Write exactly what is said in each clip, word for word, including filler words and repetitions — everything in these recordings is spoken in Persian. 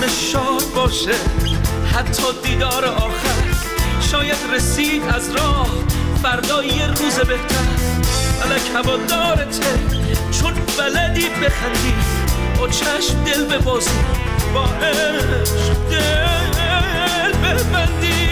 بتونه شاد باشه، حتی دیدار آخر شاید رسید از راه فردا یه روز بهتر. فلک هوادارته چون بلدی بخندی، با چشم دل ببازی، با عشق دل ببندی.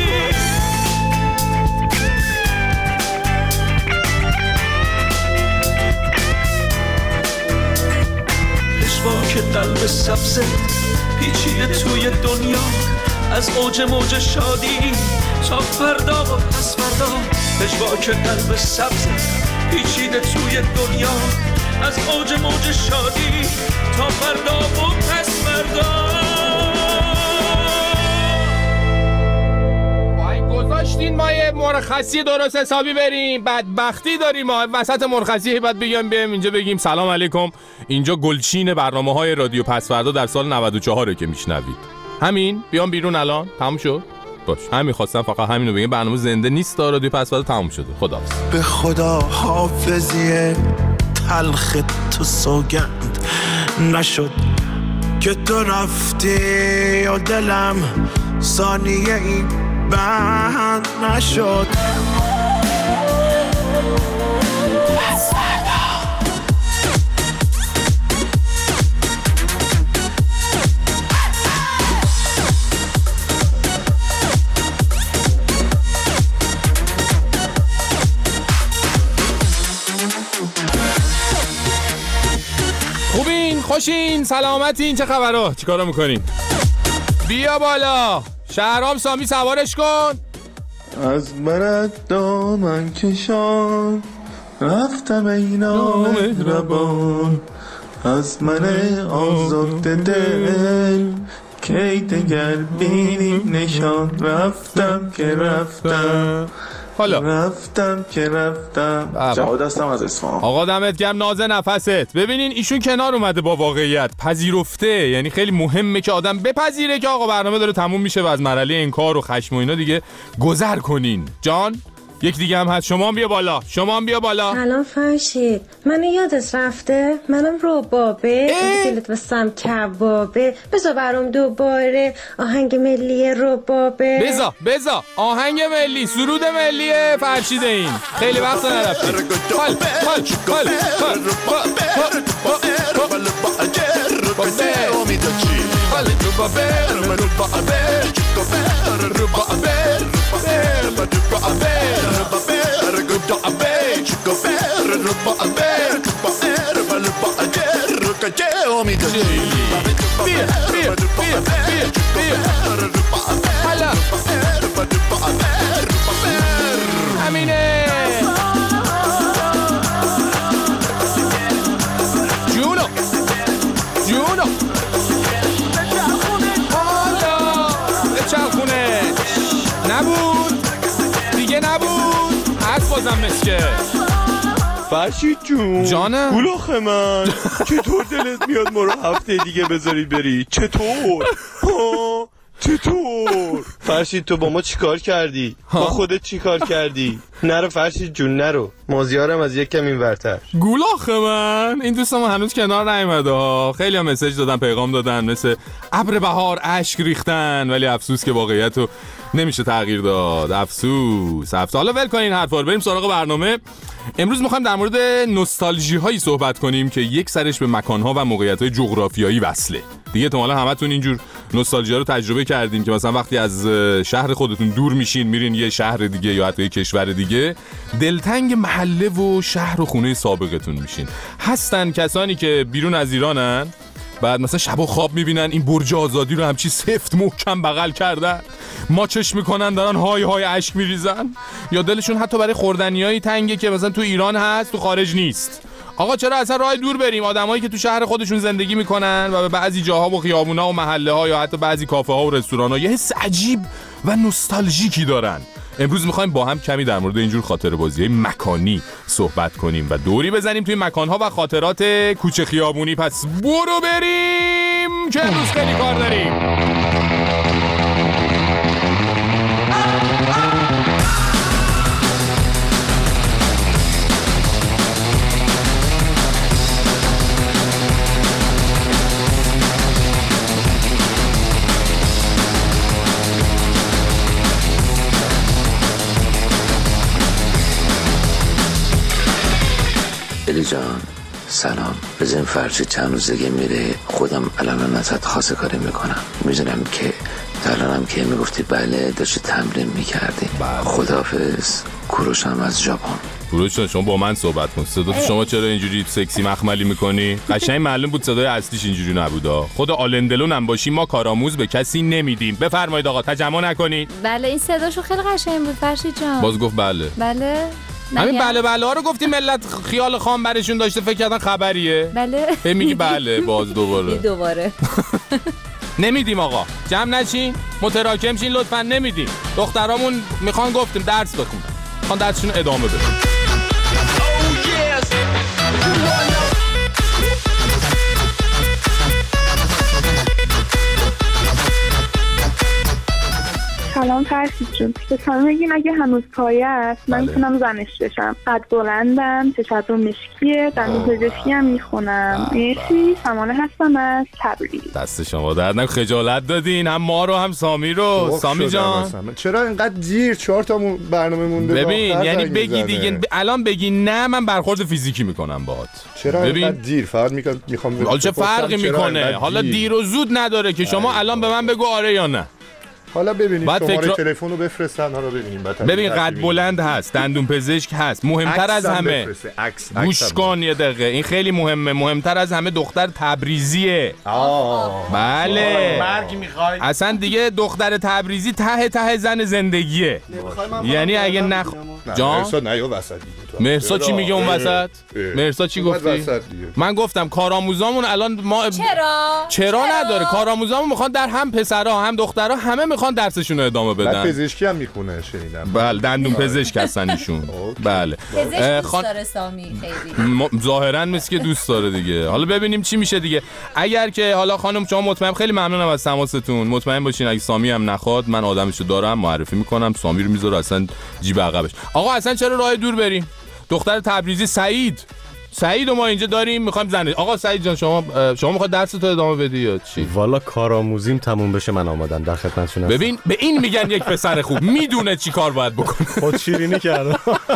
پشواک قلب سبزه پیچیده توی دنیا، از اوج موج شادی تا فردا و پس فردا. پشواک قلب سبزه پیچیده توی دنیا، از اوج موج شادی تا فردا و پس فردا. وای گذاشتین ما یه مرخصی درست حسابی بریم، بدبختی داریم ما وسط مرخصی. بعد بگیم بیایم اینجا بگیم سلام علیکم، اینجا گلچین برنامه‌های رادیو پس‌فردا در سال نود و چهار که میشنوید. همین بیام بیرون الان تموم شد. باش همین خواستم فقط همینو بگم، برنامه زنده نیست، رادیو پس‌فردا تموم شده. خداحافظ. به خدا حافظیه تلخ تو سوگند نشد که تو رفتی و دلم ثانیه ای بند نشد. خوبین؟ خوشین؟ سلامتین؟ چه خبرها؟ چیکارا میکنین؟ بیا بالا شهرام سامی سوارش کن. از برد دامن کشان رفتم اینا مهربان، از من آزاده دل کی دگر بینی نشان. رفتم که رفتم حالا رفتم که رفتم. جواد هستم از اصفهان. آقا دمت گرم ناز نفست. ببینین ایشون کنار اومده با واقعیت، پذیرفته. یعنی خیلی مهمه که آدم بپذیره که آقا برنامه داره تموم میشه و از مرحله انکار و خشم و اینا دیگه گذر کنین. جان یک دیگه هم هست، شما هم بیا بالا، شما هم بیا بالا. سلام فرشید، منو یادت رفته؟ منم ربابه، دلت واسم کبابه. بذار برام دوباره آهنگ ملی ربابه. بذار بذار آهنگ ملی، سرود ملی فرشید. این خیلی وقت نرفته. حال حال حال همینه. جونو جونو حالا بچرخونه. نبود دیگه نبود، هست بازم مسکه. فرشید جون جانم گلوخ من چطور دلت میاد ما رو هفته دیگه بذاری بری؟ چطور؟ ها چطور؟ فرشید تو با ما چیکار کردی؟ با خودت چیکار کردی؟ نرو فرشید جون نرو، مازیارم از یک کم این ورتر. گولاخ من این دوستم هنوز کنار نیومده ها. خیلی ها مسیج دادن، پیغام دادن، مثل ابر بهار اشک ریختن، ولی افسوس که واقعیتو نمیشه تغییر داد. افسوس افسوس. حالا ول کنین حرفا رو، بریم سراغ برنامه. امروز میخوایم در مورد نوستالژی هایی صحبت کنیم که یک سرش به مکان ها و موقعیت های جغرافیایی وصله. دیگه احتمالاً همتون اینجور نوستالژی رو تجربه کردین که مثلا وقتی از شهر خودتون دور میشین میرین یه شهر دیگه یا حتی یه کشور دیگه، دلتنگ محله و شهر و خونه سابقتون میشین. هستن کسانی که بیرون از ایرانن، بعد مثلا شبا خواب میبینن این برج آزادی رو همچی سفت محکم بغل کردن، ماچش میکنن، دارن های های اشک میریزن، یا دلشون حتی برای خوردنیایی تنگه که مثلا تو ایران هست تو خارج نیست. آقا چرا اصلا راه دور بریم؟ آدمایی که تو شهر خودشون زندگی میکنن و به بعضی جاها و خیابونا و محله ها یا حتی بعضی کافه ها و رستوران ها یه حس عجیب و نوستالژیکی دارن. امروز میخوایم با هم کمی در مورد اینجور خاطره بازی مکانی صحبت کنیم و دوری بزنیم توی مکانها و خاطرات کوچه خیابونی. پس برو بریم که امروز خیلی کار داریم. جان سلام. بزن فرشی چند روز دیگه میره، خودم الان ازت خاصه کاری میکنم. میدونم که الانم که میگفتی بله داشتی تمرین میکردی. خداحافظ. کوروش هم از ژاپن. کوروش شما با من صحبت کن. صدا شما چرا اینجوری سکسی مخملی میکنی؟ قشنگ معلوم بود صدای اصلیش اینجوری نبودا. خود آلندلون هم باشی ما کارآموز به کسی نمیدیم. بفرمایید آقا تجمع نکنید. بله این صداشو خیلی قشنگ بود فرشید جان. باز گفت بله. بله. همین بله بله ها رو گفتی ملت خیال خام برشون داشته فکر کردن خبریه. بله. هی میگی بله باز دوباره. دوباره. نمیدیم آقا. جمع نشین. متراکم شین لطفا نمیدیم. دخترامون میخوان گفتیم درس بخونن. میخوان درسشون ادامه بدن. سلام فرشید جون. به سلام بگین اگه هنوز پایه است من میتونم زنش بشم. قد بلندم، چشاتو مشکیه، دندون پزشکی هم میخونم. مرسی. سمانه هستم از تبریز. دست شما درد نکنه. خجالت دادین هم ما رو هم سامی رو. سامی جان چرا اینقدر دیر چهار تا برنامه مونده؟ ببین یعنی بگی دیگه الان بگی نه من برخورد فیزیکی میکنم باهات. چرا اینقدر دیر؟ فقط میخوام حالا چه فرقی میکنه؟ حالا دیر و زود نداره که شما الان به من بگو آره یا نه. حالا ببینید شماره فکر... تلفن رو بفرستن حالا ببینیم. ببین قد بلند هست، دندون پزشک هست، مهمتر از همه گوش کن یه دقیقه این خیلی مهمه، مهمتر از همه دختر تبریزیه. آه بله مرگ میخوای؟ اصلا دیگه دختر تبریزی ته ته زن زندگیه. یعنی اگه نخ جان مرساد نه یا وسط دیگه. مرساد چی میگه اون وسط؟ مرساد چی گفتی؟ من گفتم کارآموزامون الان ما چرا؟ چرا نداره؟ کارآموزامون میخوان در هم پسرها هم دخترها همه میخوان درسشون رو ادامه بدن. بعد پزشکی هم میخونه شنیدم. بله دندون پزشک هستن ایشون. بله پزشک دوست داره سامی خیلی. ظاهرا مثل که دوست داره دیگه. حالا ببینیم چی میشه دیگه. اگر که حالا خانم شما مطمئن، خیلی ممنونم از تماستون. مطمئن باشین اگه سامی هم نخواد من آدمشو دارم معرفی میکنم. سامی رو میذاره اصلا جیب عقبش. آقا اصلا چرا راه دور بریم؟ دختر تبریزی سعید سعید و ما اینجا داریم میخوایم زنه. آقا سعید جان شما شما میخواد درس تو ادامه بدی یا چی؟ والا کارآموزیم تموم بشه من آمادم در خدمتتون. ببین به این میگن یک پسر خوب میدونه چی کار باید بکنه. خود شیرینی کرده.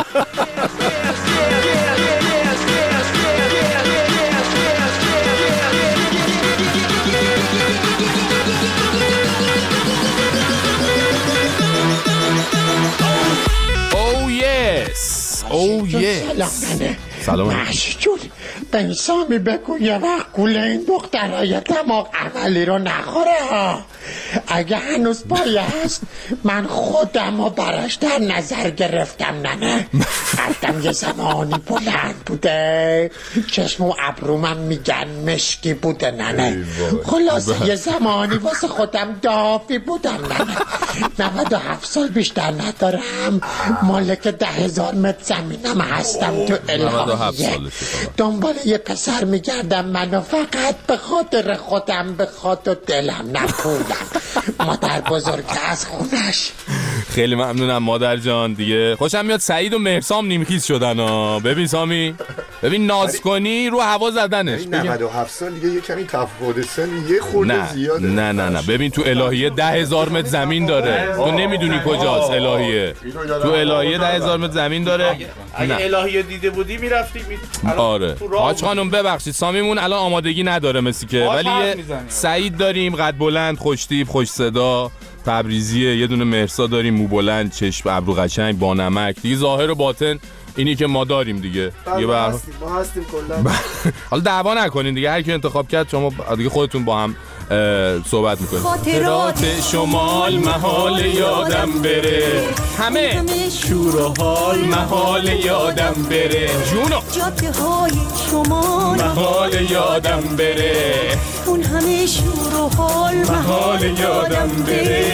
Oh yes. Oh yes. سلام مشجون به سامی بگو یه وقت گوله این دخترهای دماغ عملی رو نخوره ها. اگه هنوز پایه هست من خودم رو براش در نظر گرفتم. ننه قدم یه زمانی بلند بوده، چشم و ابرومم میگن مشکی بوده. ننه خلاصه یه زمانی واسه خودم دافی بودم. ننه نود و هفت سال بیشتر ندارم، مالک ده هزار متر زمینم هستم تو الهیه. دنبال یه پسر میگردم منو فقط به خاطر خودم به خاطر دلم نپولم. مادر بزرگ از خونش. خیلی ممنونم مادر جان. دیگه خوشم میاد سعید و مهرسام نیمخیز شدن ها. ببین سامی ببین ناز کنی رو هوا زدنش. نود و هفت سال دیگه یه کمی تفاوت سن یه خورده زیاده. نه نه نه ببین تو الهیه ده هزار متر زمین داره. تو نمیدونی کجاست الهیه. تو الهیه ده هزار متر زمین داره. اگه الهیه دیده بودی میرفتی می... آره حاج خانم ببخشید سامیمون الان آمادگی نداره مثل که، ولی سعید داریم قد بلند خوشتیپ خوش صدا تبریزیه، یه دونه مهرسا داریم مو بلند چشم ابرو قشنگ با نمک دیگه. ظاهر و باطن اینی که ما داریم دیگه. دیگه ما هستیم ما هستیم کلا. حالا دعوا نکنین دیگه، هر کی انتخاب کرد شما دیگه خودتون با هم صحبت میکنید. خاطرات شمال محال یادم بره، همه شور و حال محال یادم بره، جونو جاده های شمال محال یادم بره، اون همه شور و حال محال یادم بره.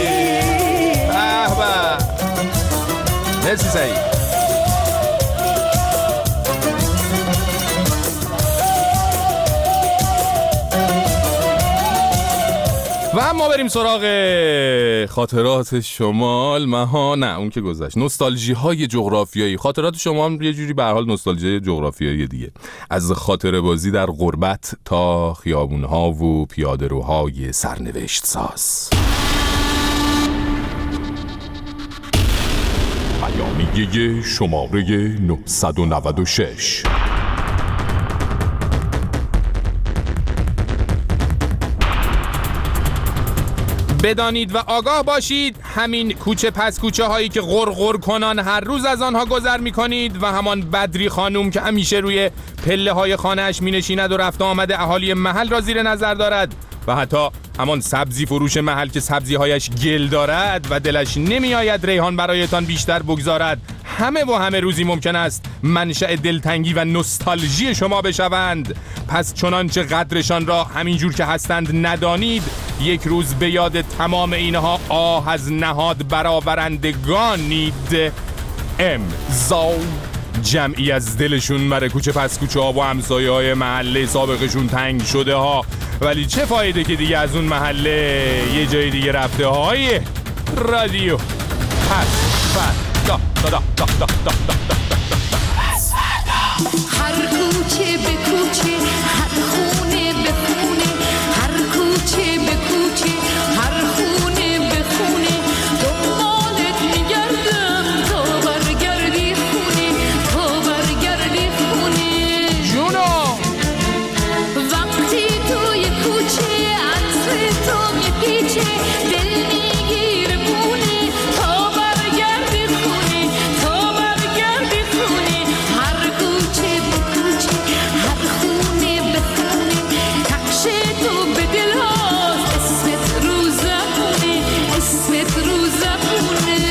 به به مرسی سعید. و اما بریم سراغ خاطرات شمال مها نه اون که گذشت. نوستالژی های جغرافیایی. خاطرات شمال یه جوری به هر حال نوستالژی جغرافیایی دیگه، از خاطره بازی در غربت تا خیابون ها و پیاده روهای سرنوشت ساز. پیامیه شماره نهصد و نود و شش. بدانید و آگاه باشید همین کوچه پس کوچه هایی که غرغر کنان هر روز از آنها گذر می کنید و همان بدری خانوم که همیشه روی پله های خانه اش می نشیند و رفت آمد اهالی محل را زیر نظر دارد و حتی همان سبزی فروش محل که سبزی هایش گل دارد و دلش نمی آید ریحان برایتان بیشتر بگذارد، همه و همه روزی ممکن است منشأ دلتنگی و نوستالژی شما بشوند. پس چنانچه قدرشان را همینجور که هستند ندانید، یک روز به یاد تمام اینها آه از نهاد برآورندگانید. امضا جمعی از دلشون مره کوچه پس کوچه ها و همسایه های محله سابقشون تنگ شده ها، ولی چه فایده که دیگه از اون محله یه جای دیگه رفته های رادیو پس فردا دا دا دا دا دا دا دا هر کوچه به کوچه، هر خونه به خونه، هر کوچه به کوچه، هر خونه به خونه، دنبالت میگردم تا برگردی خونه، تا برگردی خونه. جونو وقتی توی کوچه عطر تو میپیچه، دل میگیره بونه، تا برگردی خونه، تا برگردی خونه. هر کوچه به کوچه، هر خونه به خونه، نقش تو به دل هاست، اسمت رو زبونه، اسمت رو زبونه.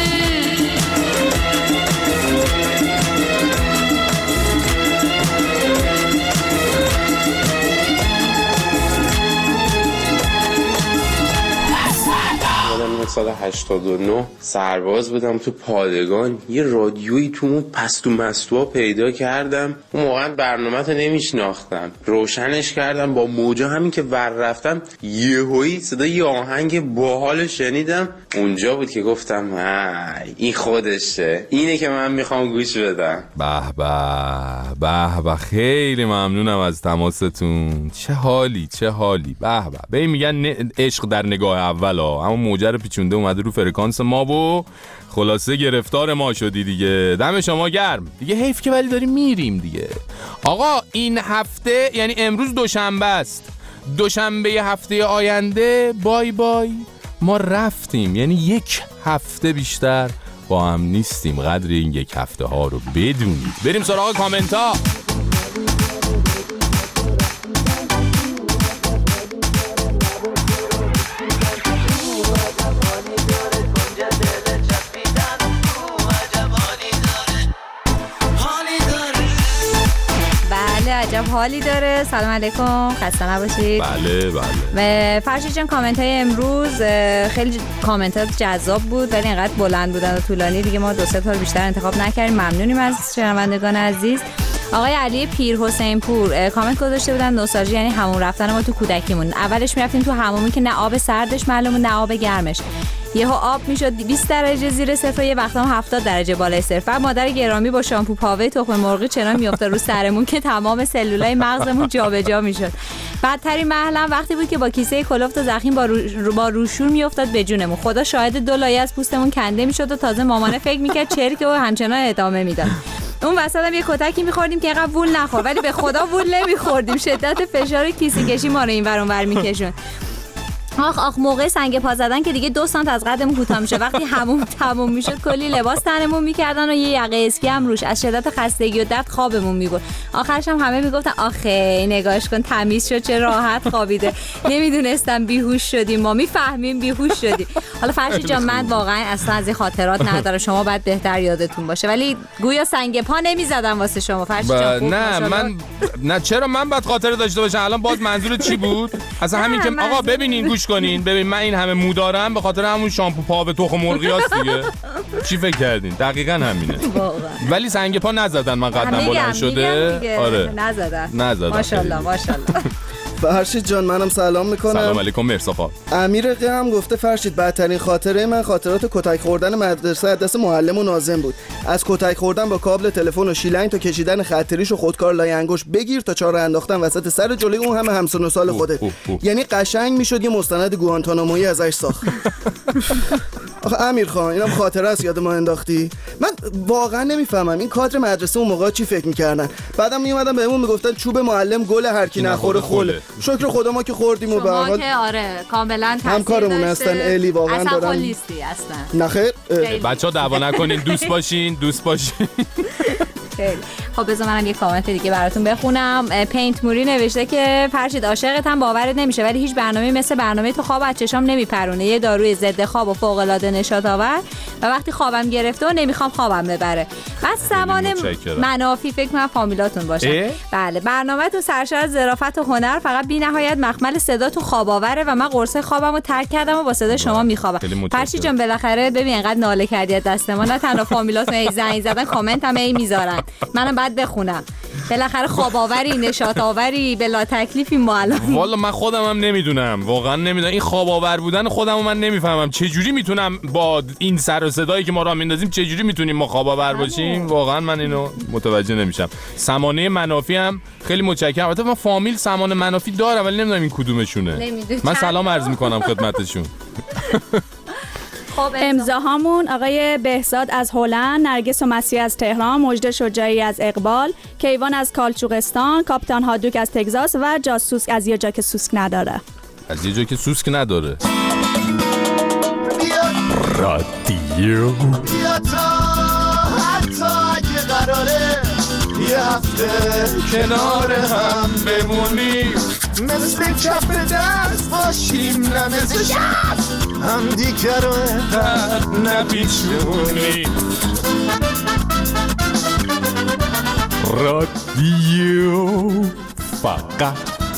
سال هشتاد و نه سرباز بودم تو پادگان، یه رادیویی تو پستو مستوها پیدا کردم. اون موقع برنامه رو نمیشناختم، روشنش کردم با موجا، همین که ور رفتم یهویی صدا یه آهنگ باحال شنیدم. اونجا بود که گفتم این خودشه، اینه که من میخوام گوش بدم. به به به به، خیلی ممنونم از تماستون. چه حالی چه حالی. به به به، میگن عشق در نگاه اول ها، اما موجه رو پیچونده اومده رو فرکانس ما و خلاصه گرفتار ما شدی دیگه. دم شما گرم دیگه، حیف که ولی داریم میریم دیگه. آقا این هفته یعنی امروز دوشنبه است، دوشنبه هفته آینده بای بای ما رفتیم، یعنی یک هفته بیشتر با هم نیستیم. قدر این یک هفته ها رو بدونید. بریم سراغ کامنت ها. عجب حالی داره. سلام علیکم، خسته نباشید. بله بله. فرشید جان کامنت های امروز خیلی کامنت ها جذاب بود ولی اینقدر بلند بودن و طولانی دیگه ما دو سه تا بیشتر انتخاب نکردیم. ممنونیم از شنوندگان عزیز. آقای علی پیر حسین پور کامنت گذاشته بودن نوستالژی یعنی همون رفتن ما تو کودکیمون. اولش میرفتیم تو حمومی که نه آب سردش معلومه نه آب گرمش، یهو آب میشد بیست درجه زیر صفر، یه وقتا هم هفتاد درجه بالای صفر. مادر گرامی با شامپو پاوه تخم مرغی چنان میافتاد رو سرمون که تمام سلولای مغزمون جابجا میشد. بدترین مرحله وقتی بود که با کیسه کلفت و زخیم با رو... با روشور میافتاد به جونمون. خدا شاهد دو لایه از پوستمون کنده میشد و تازه مامانه فکر میکرد چرک و همچنان ادامه میداد. اون وسط هم یه کتکی میخوردیم که اینقدر وول نخور، ولی به خدا وول نمیخوردیم، شدت فشار کیسه کشی ما رو این ور اون ور میکشون. آخ آخ موقع سنگ پا زدن که دیگه دو سانت از قدمون کوتاه میشه، وقتی همون تموم میشد کلی لباس تنمون میکردن و یه یقه اسکی هم روش، از شدت خستگی و درد خوابمون میبرد. آخرش هم همه میگفتن آخه نگاش کن تمیز شد چه راحت خوابیده. نمیدونستم بیهوش شدیم، ما میفهمیم بیهوش شدیم. حالا فرشید جان من واقعا اصلا از این خاطرات ندارم، شما باید بهتر یادتون باشه، ولی گویا سنگ پا نمیزدم واسه شما فرشید جان. خوب نه من نه چرا من باید خاطره داشته باشم؟ الان باز منظور چی بود؟ اصلا همین که آقا ببینین گوش کنین، ببین من این همه مو دارم به خاطر همون شامپو پا به تخم مرغیاست دیگه. چی فکر کردین؟ دقیقاً همینه. ولی سنگ پا نزدن من قدم بلند شده. آره نزدن. نزدن. ماشاءالله ماشاءالله. فرشید جان منم سلام میکنم. سلام علیکم مرسافا. امیر قه هم گفته فرشید بدترین خاطره من خاطرات کتک خوردن مدرسه از دست معلم و ناظم بود. از کتک خوردن با کابل تلفن و شیلنگ تا کشیدن خطریش و خودکار لای انگشت بگیر تا چهار انداختن وسط سر جلوی اون همه همسن و سال خودت. یعنی قشنگ میشد یه مستند گوانتانامویی ازش ساخت. آخه امیر خان اینم خاطره است یاد ما انداختی. من واقعا نمیفهمم این کادر مدرسه اون موقع چی فکر میکردن. بعدم میومدن بهمون میگفتن چوب معلم گل هر کی نخوره خله. شکر خدا ما که خوردیم و به هر حال که آره کاملا همکارمون هستن. الی واقعا دارن اصلا لیستی اصلا نخیر. بچه‌ها دعوا نکنین، دوست باشین، دوست باشین. خیلی خب بذار منم یه کامنت دیگه براتون بخونم. پینت موری نوشته که فرشید عاشقتم باورت نمیشه ولی هیچ برنامه‌ای مثل برنامه تو خواب از چشام نمیپرونه. یه داروی ضد خواب و فوق العاده نشاط آور و وقتی خوابم گرفته و نمیخوام خوابم ببره. بعد زمان منافی فکر کنم فامیلاتون باشه. بله برنامه تو سرشار از ظرافت و هنر فقط بی‌نهایت مخمل صدا تو خواب آوره و من قرصه خوابمو ترک کردم و با صدای شما میخوابم. فرشید جان بالاخره ببین انقدر ناله کردی از دست ما، نه تنها فامیلاتون ای زنگ زدن کامنت هم ای میذارن. منم بعد بخونم. بالاخره خواب آوری، نشاط آوری، بلا تکلیفی ما الان. والا من خودم هم نمیدونم، واقعا نمیدونم این خواب آور بودن خودم من نمیفهمم چه جوری میتونم با این سر و صدایی که ما راه میندازیم چه جوری میتونیم ما خواب آور باشیم. واقعا من اینو متوجه نمیشم. سمانه منافی هم خیلی متشکرم. البته من فامیل سمانه منافی دارم ولی نمیدونم این کدومشونه. من سلام عرض میکنم خدمتشون. خب امضاهامون آقای بهزاد از هلند، نرگس و مسیح از تهران، مجد شجاعی از اقبال، کیوان از کالچوقستان، کاپیتان هادوک از تگزاس و جاسوس از یه جا که سوسک نداره. از یه جا که سوسک نداره. رادیو یا تا حتی اگه قراره یه هفته کنار هم بمونیم، مثل کف دست باشیم نه مثل شب هم دیگه رو انقدر نپیچونیم. رادیو فقط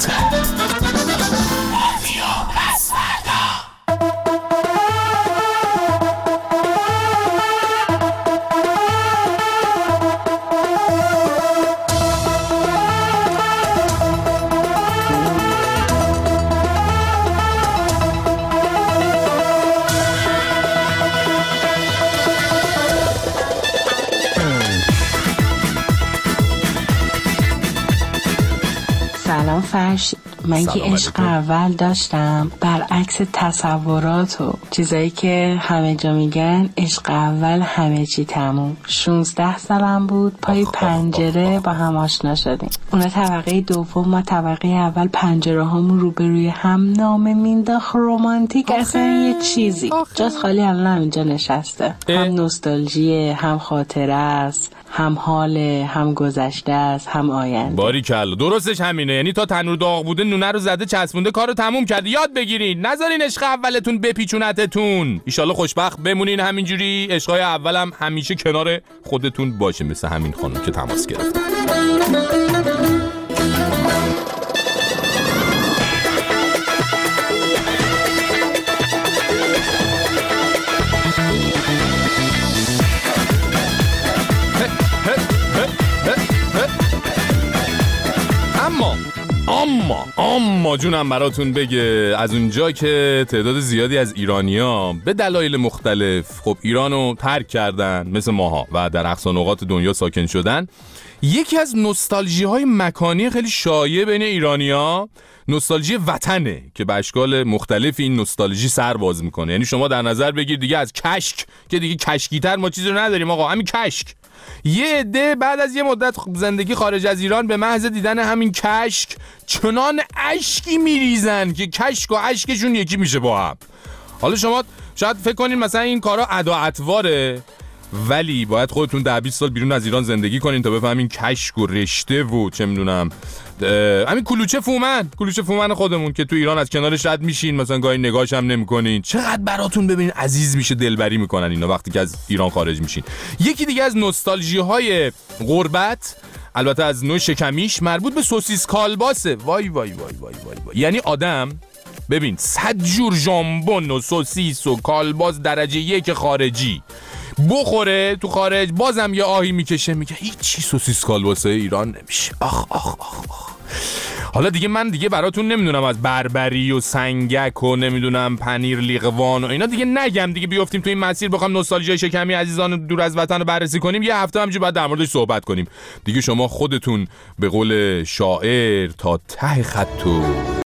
سلام فرشید، من که عشق اول داشتم برعکس تصورات و چیزایی که همه جا میگن عشق اول همه چی تموم. شونزده سالم بود پای پنجره با هم آشنا شدیم. اونا طبقه دوم ما طبقه اول، پنجره همون روبروی هم، نامه مینداخت رومانتیک اصلا یه چیزی. جاست خالی الان اینجا نشسته. هم نوستالژیه، هم خاطره است، هم حاله، هم گذشته است، هم آینده. باریکلا درستش همینه. یعنی تا تنور داغ بوده نونه رو زده چسبونده کارو تموم کرده. یاد بگیرین نذارین عشق اولتون بپیچونتتون. ان شاءالله خوشبخت بمونین همینجوری. عشقای اولم همیشه کنار خودتون باشه مثل همین خانم که تماس گرفت. اما اما اما جونم براتون بگه از اونجا که تعداد زیادی از ایرانی‌ها به دلایل مختلف خب ایرانو ترک کردن مثل ماها و در اقصا نقاط دنیا ساکن شدن، یکی از نوستالژی های مکانی خیلی شایع بین ایرانی‌ها نوستالژی وطنه که به اشکال مختلف این نوستالژی سر باز میکنه. یعنی شما در نظر بگیر دیگه از کشک که دیگه کشکی‌تر ما چیزی رو نداریم آقا، همین کشک. یه عده بعد از یه مدت زندگی خارج از ایران به محض دیدن همین کشک چنان اشکی میریزن که کشک و اشکشون یکی میشه با هم. حالا شما شاید فکر کنین مثلا این کارا ادا اطواره، ولی باید خودتون ده بیست سال بیرون از ایران زندگی کنین تا بفهمین کشک و رشته و چه میدونم همین کلوچه فومن کلوچه فومن خودمون که تو ایران از کنارش رد میشین مثلا گاهی نگاهش هم نمیکنین، چقدر براتون ببینین عزیز میشه، دلبری میکنن اینا وقتی که از ایران خارج میشین. یکی دیگه از نوستالژی های غربت البته از نوع شکمیش مربوط به سوسیس کالباسه. وای وای وای وای وای, وای. یعنی آدم ببین صد جور ژامبون و سوسیس و کالباس درجه یک خارجی بخوره تو خارج بازم یه آهی میکشه میگه هیچی سوسیس کالباسه ایران نمیشه. آخ آخ آخ آخ. حالا دیگه من دیگه براتون نمیدونم از بربری و سنگک و نمیدونم پنیر لیقوان و اینا دیگه نگم دیگه، بیافتیم تو این مسیر بخوام نوستالژی شکمی عزیزان دور از وطن رو بررسی کنیم یه هفته همینجوری بعد در موردش صحبت کنیم دیگه. شما خودتون به قول شاعر تا ته خطو